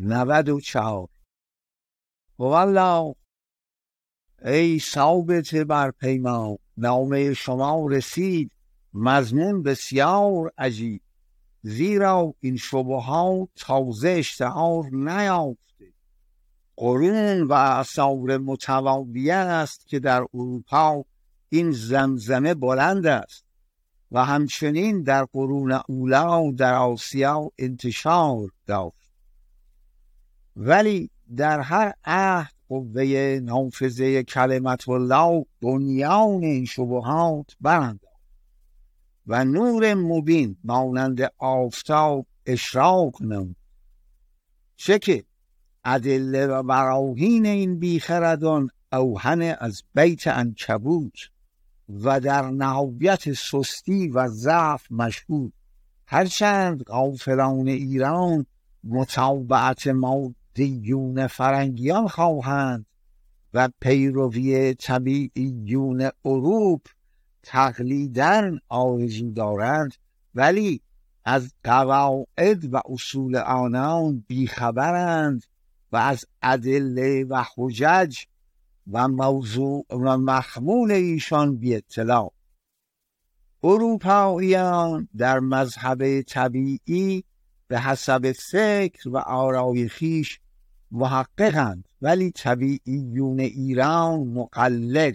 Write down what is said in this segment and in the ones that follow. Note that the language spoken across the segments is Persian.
94. والله ای ثابت بر پیمان، نامه شما رسید مضمون بسیار عجیب، زیرا این شبهات تازه اشتهار نیافته. قرون و اعصار متوالیه است که در اروپا این زمزمه بلند است و همچنین در قرون اولی در آسیا انتشار داشت، ولی در هر عهد قوه نافذه کلمت الله بنیان این شبهات برانداخت و نور مبین مانند آفتاب اشراق نمود. چه که ادله و براهین این بیخردان اوهن از بیت عنکبوت و در نهایت سستی و ضعف مشهود، هرچند غافلان ایران متابعت مادیون فرنگیان خواهند و پیروی طبیعیون اروپ تقلیداً آرزو دارند، ولی از قواعد و اصول آنان بیخبرند و از ادله و حجج و موضوع و مخمول ایشان بی اطلاع. اروپاییان در مذهب طبیعی به حسب فکر و آرای خویش محققند، ولی طبیعیون ایران مقلد.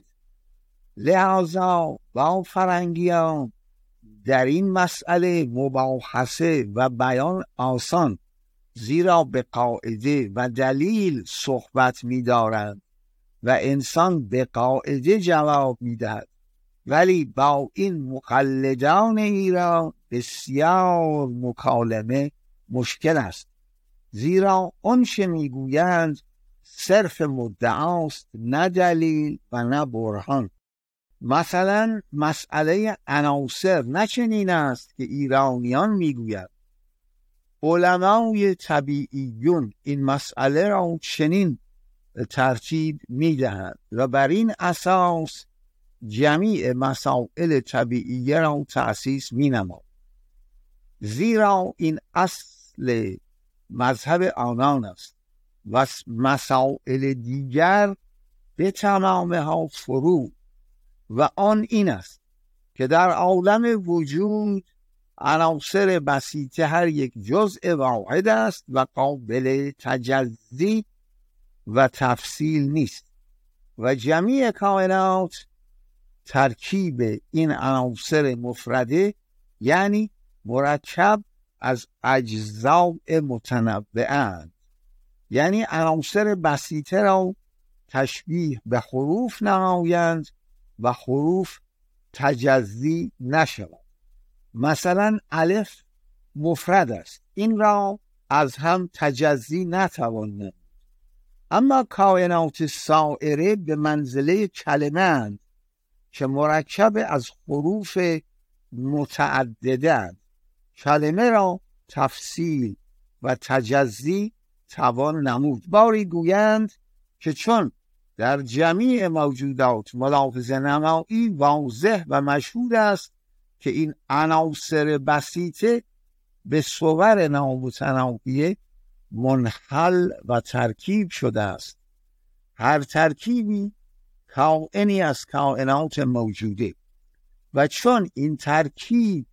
لذا با فرنگیان در این مسئله مباحثه و بیان آسان، زیرا به قاعده و دلیل صحبت می دارند و انسان به قاعده جواب می دهد، ولی با این مقلدان ایران بسیار مکالمه مشکل است، زیرا آنچه می گویند صرف مدعاست، نه دلیل و نه برهان. مثلا مسئله عناصر نه چنین است که ایرانیان میگویند. علمای طبیعیون این مسئله را چنین ترتیب میدهند و بر این اساس جمیع مسائل طبیعیه را تأسیس مینماید، زیرا این اصل مذهب آنان است و مسائل دیگر به تمام ها فرو، و آن این است که در عالم وجود عناصر بسیطه هر یک جزء واحد است و قابل تجزی و تفصیل نیست و جمیع کائنات ترکیب این عناصر مفرده، یعنی مرکب از اجزاء متنوعند. یعنی عناصر بسیطه را تشبیه به حروف نمایند و حروف تجزی نشود. مثلا الف مفرد است، این را از هم تجزی نتوان نمود، اما کائنات سائره به منزله کلمه اند که مرکب از حروف متعددند. کلمه را تفصیل و تجزی توان نمود. باری گویند که چون در جمیع موجودات ملاحظه نمایی واضح و مشهود است که این عناصر بسیطه به صور نامتناهیه منحل و ترکیب شده است. هر ترکیبی کائنی از کائنات موجوده و چون این ترکیب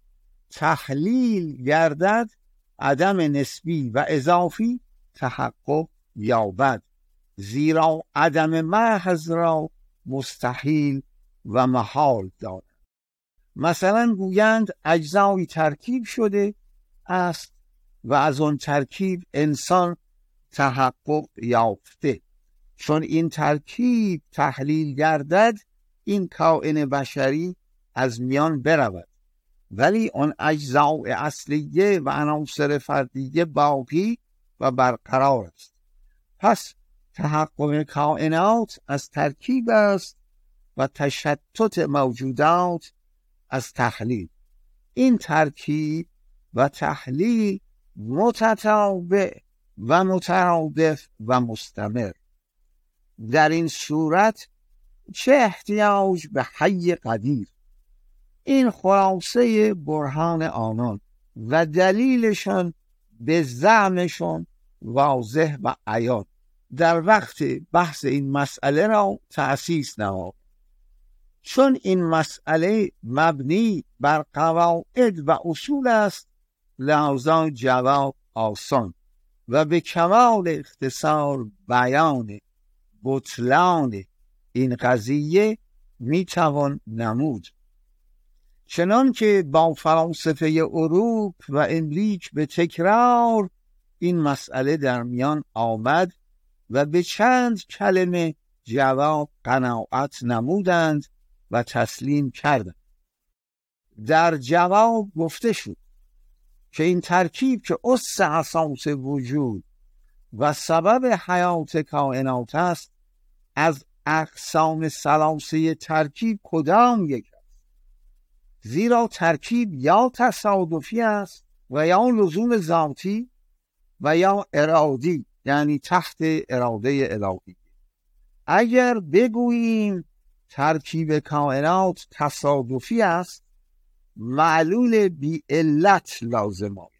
تحلیل گردد، عدم نسبی و اضافی تحقق یابد، زیرا عدم محض را مستحیل و محال دارد. مثلا گویند اجزای ترکیب شده است و از آن ترکیب انسان تحقق یافته. چون این ترکیب تحلیل گردد، این کائن بشری از میان برود، ولی آن اجزای اصلیه و عناصر فردیه باقی و برقرار است. پس تحقق کائنات از ترکیب است و تشتت موجودات از تحلیل. این ترکیب و تحلیل متتابع و مترادف و مستمر. در این صورت چه احتیاج به حی قدیر؟ این خلاصه برهان آنان و دلیلشان به زعمشان واضح و عیان در وقت بحث این مسئله را تأسیس نمود. چون این مسئله مبنی بر قواعد و اصول است، لحاظا جواب آسان و به کمال اختصار بیان بطلان این قضیه میتوان نمود. چنان که با فلاسفه اروپ و امریک به تکرار این مسئله در میان آمد و به چند کلمه جواب قناعت نمودند و تسلیم کردند. در جواب گفته شد که این ترکیب که اس اساس وجود و سبب حیات کائنات است، از اقسام ثلاثه ترکیب کدام یک است؟ زیرا ترکیب یا تصادفی است و یا لزوم ذاتی و یا ارادی، یعنی تحت اراده الهی. اگر بگوییم ترکیب کائنات تصادفی است، معلول بی علت لازم آید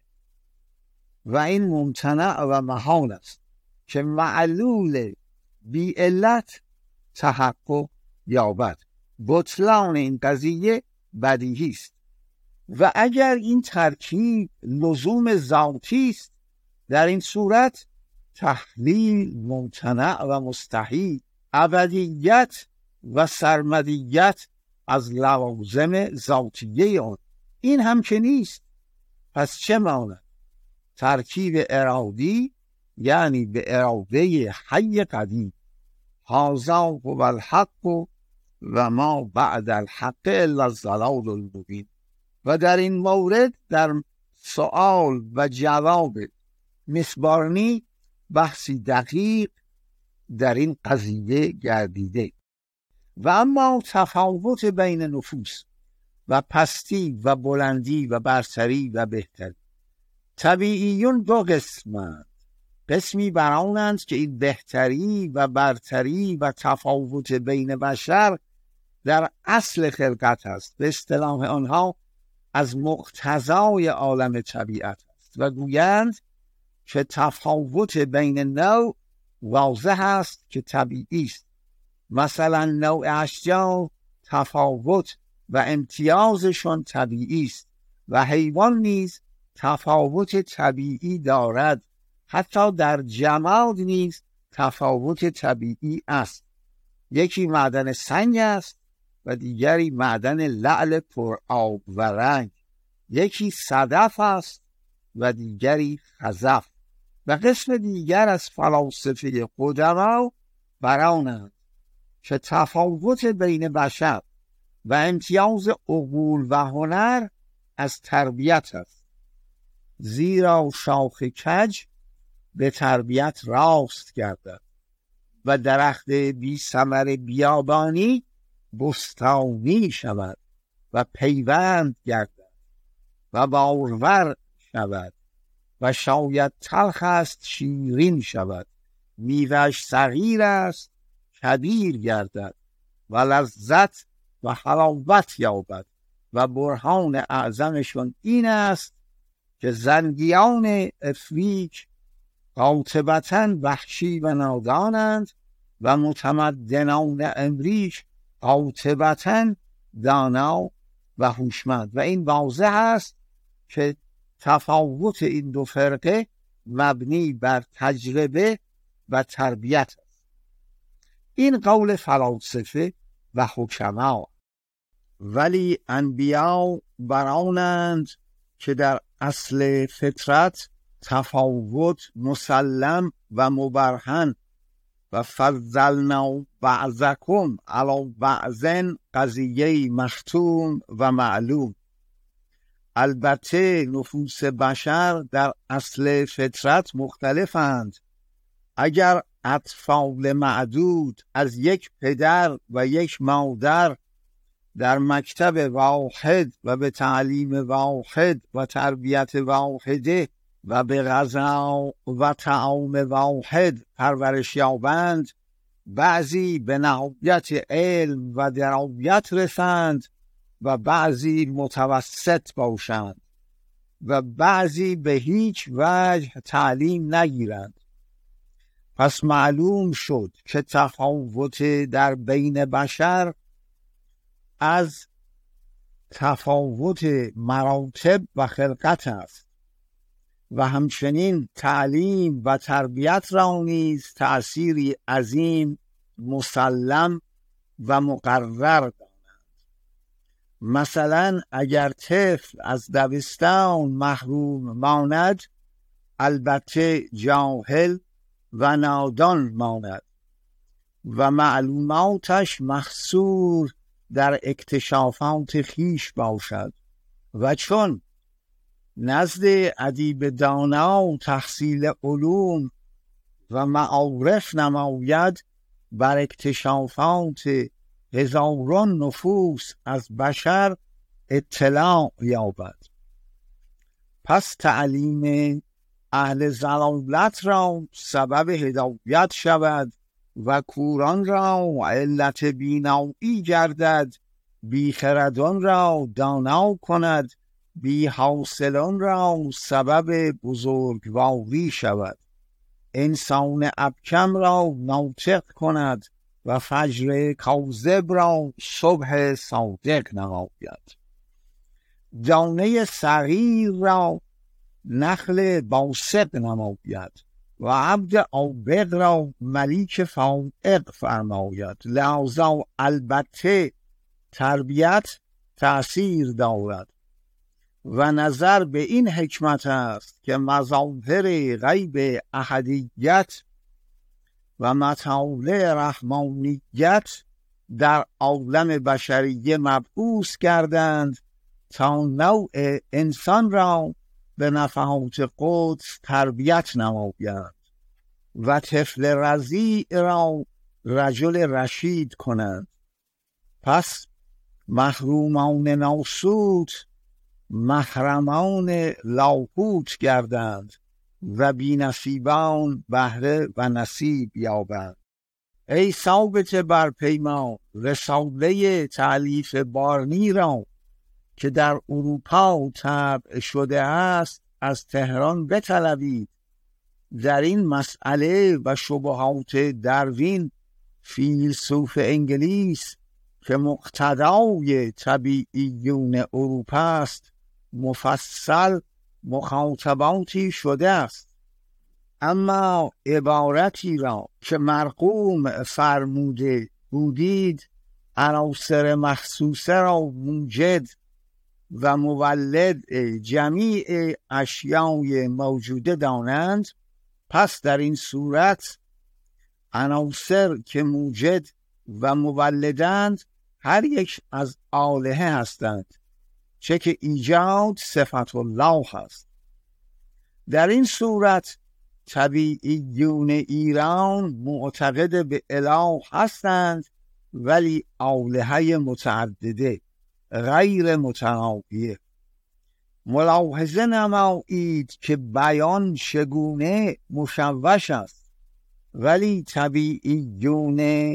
و این ممتنع و محال است که معلول بی علت تحقق یابد. بطلان این قضیه بدیهی است. و اگر این ترکیب لزوم ذاتی است، در این صورت تحلیل ممتنع و مستحیل، ابدیت و سرمدیت از لوازم ذاتیه آن. این هم که نیست، پس چه ماند؟ ترکیب ارادی، یعنی به اراده حی قدیم. هذا هو الحق و ما بعد الحق الا الضلال المبین. و در این مورد در سوال و جواب مصبارنی بحثی دقیق در این قضیه گردیده. و اما تفاوت بین نفوس و پستی و بلندی و برتری و بهتری، طبیعیون دو قسمند. قسمی برانند که این بهتری و برتری و تفاوت بین بشر در اصل خلقت است، به اصطلاح آنها از مقتضای عالم طبیعت است، و گویند که تفاوت بین نوع واضح است که طبیعی است. مثلا نوع اشجار تفاوت و امتیازشون طبیعی است و حیوان نیز تفاوت طبیعی دارد. حتی در جماد نیز تفاوت طبیعی است. یکی معدن سنگ است و دیگری معدن لعل پر آب و رنگ. یکی صدف است و دیگری خزف. و قسم دیگر از فلاسفه قدما برانند که تفاوت بین بشر و امتیاز عقول و هنر از تربیت است، زیرا شاخ کج به تربیت راست گردد و درخت بی ثمر بیابانی بستانی شود و پیوند گردد و بارور شود و شاید تلخ است شیرین شود. میوه‌اش صغیر است کبیر گردد و لذت و حلاوت یابد. و برهان اعظمشون این است که زنگیان افریق قاطبتاً وحشی و نادانند و متمدنان امریک قاطبتاً دانا و هوشمند. و این واضح است که تفاوت این دو فرقه مبنی بر تجربه و تربیت است. این قول فلاسفه و حکما. ولی انبیا برانند که در اصل فطرت تفاوت مسلم و مبرهن و فضلنا بعضکم علی بعض قضیه مختوم و معلوم. البته نفوس بشر در اصل فطرت مختلفند. اگر اطفال معدود از یک پدر و یک مادر در مکتب واحد و به تعلیم واحد و تربیت واحده و به غذا و طعام واحد پرورش یابند، بعضی به نهایت علم و درایت رسند و بعضی متوسط باشند. و بعضی به هیچ وجه تعلیم نگیرند. پس معلوم شد که تفاوت در بین بشر از تفاوت مراتب و خلقت است و همچنین تعلیم و تربیت را نیز تأثیری عظیم مسلم و مقرر دارد. مثلا اگر طفل از دبستان محروم ماند، البته جاهل و نادان ماند و معلوماتش محصور در اکتشافات خویش باشد و چون نزد ادیب دانا تحصیل علوم و معارف نماید، بر اکتشافات هزاران نفوس از بشر اطلاع یابد. پس تعلیم اهل ضلالت را سبب هدایت شود و کوران را علت بینایی گردد، بیخردان را دانا کند، بی حاصلان را سبب بزرگواری شود، انسان ابکم را ناطق کند و فجر کاذب را صبح صادق نماید، دانه صغیر را نخل باسق نماید و عبد عابق را ملیک فائق فرماید. لذا البته تربیت تأثیر دارد و نظر به این حکمت است که مظاهر غیب احدیت و مطالع رحمانیت در عالم بشریه مبعوث کردند تا نوع انسان را به نفحات قدس تربیت نمایند و طفل رضیع را رجل رشید کنند. پس محرومان ناسوت محرمان لاهوت گردند و بی نصیبان بهره و نصیب یابند. ای ثابت بر پیمان، رساله تألیف بارنی را که در اروپا طبع شده است از تهران بطلبید. در این مسئله و شبهات داروین فیلسوف انگلیس که مقتدای طبیعیون اروپا است مفصل مخاطباتی شده است. اما عبارتی را که مرقوم فرموده بودید عناصر مخصوصه را موجد و مولد جمیع اشیای موجوده دانند، پس در این صورت عناصر که موجد و مولدند هر یک از آلهه هستند، چه که ایجاد صفت الله هست. در این صورت طبیعیون ایران معتقد به اله هستند، ولی آلهه متعدده غیر متناهیه. ملاحظه نمایید که بیان چگونه مشوش است، ولی طبیعیون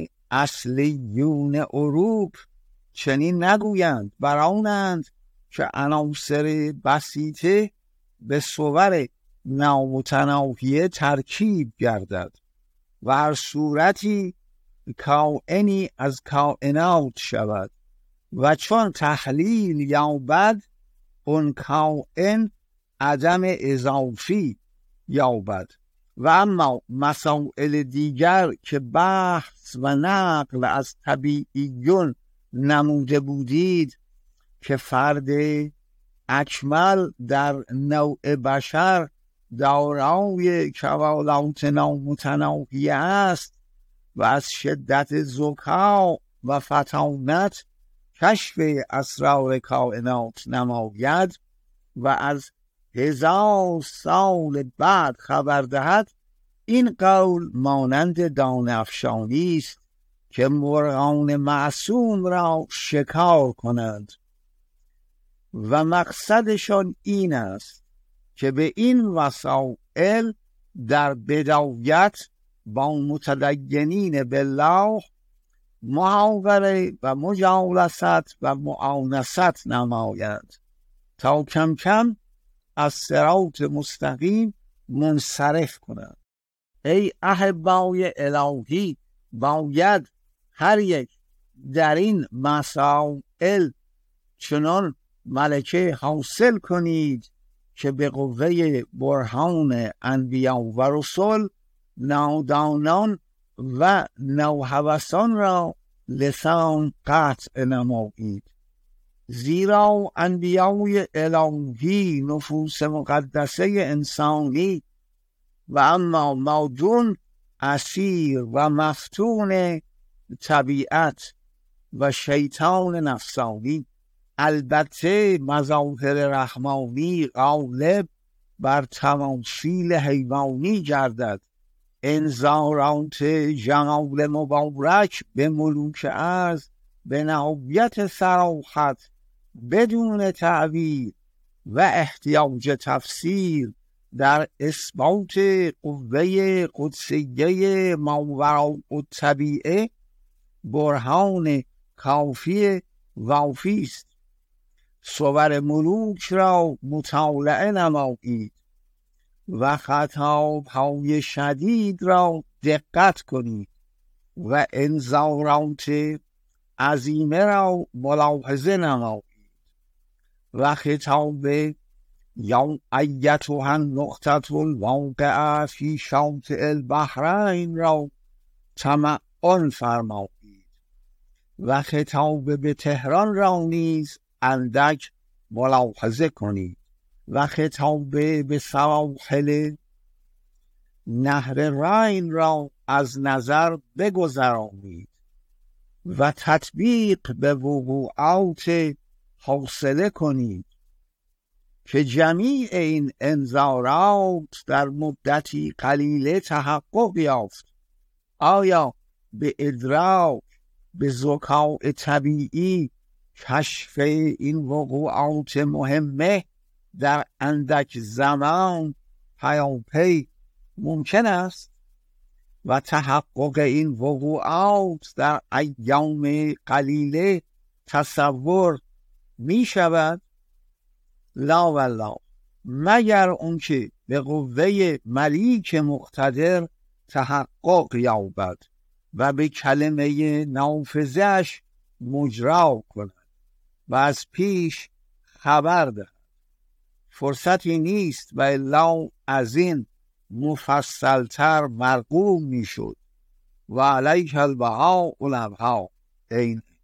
اصلیون اروپ چنین نگویند، برآنند که عناصر بسیطه به صور نامتناهیه ترکیب گردد و هر صورتی کائنی از کائنات شود و چون تحلیل یابد اون کائن عدم اضافی یابد. و اما مسائل دیگر که بحث و نقل از طبیعیون نموده بودید که فرد اکمل در نوع بشر دارای کمالات نامتناهیه است و از شدت ذکا و فطانت کشف اسرار کائنات نماید و از 1000 سال بعد خبر دهد، این قول مانند دانه افشانی است که مرغان معصوم را شکار کنند و مقصدشان این است که به این وسائل در بدایت با متدینین بالله محاوره و مجالست و معانست نمایند تا کم کم از صراط مستقیم منصرف کنند. ای احبای الهی، باید هر یک در این مسائل چنان ملکه حاصل کنید که به قوه برهان انبیا و رسل نادانان و نوهوسان را لسان قطع نمایید. زیرا انبیای الهی نفوس مقدسه انسانی و اما مادون اسیر و مفتون طبیعت و شیطان نفسانی. البته مظاهر رحمانی غالب بر تماثیل حیوانی گردد. انذارات جناب مبارک به ملوک ارض به نهایت صراحت بدون تعبیر و احتیاج تفسیر در اثبات قوه قدسیه ماوراء الطبیعه برهان کافی وافی است. صور ملوک را مطالعه نمایید و خطاب‌های شدید را دقت کنید و انذارات عظیمه را ملاحظه نمایید و خطاب یا ایتها النقطة الواقعة فی شاطئ البحرین را تمعن فرمایید و خطاب به تهران را نیز اندک ملاحظه کنید و خطاب به سواحل نهر راین را از نظر بگذرانید و تطبیق به وقوعات حاصله کنید که جمیع این انذارات در مدتی قلیله تحقق یافت. آیا به ادراک به ذکاء طبیعی کشف این وقوعات مهمه در اندک زمان پیاپی ممکن است و تحقق این وقوعات در ایام قلیله تصور می شود؟ لا والله، مگر اون که به قوه ملیک مقتدر تحقق یابد و به کلمه نافذش مجرا کند و از پیش خبر دهد. فرصتی نیست و الا از این مفصلتر مرقوم می شد. و علیک البهاء الابها. این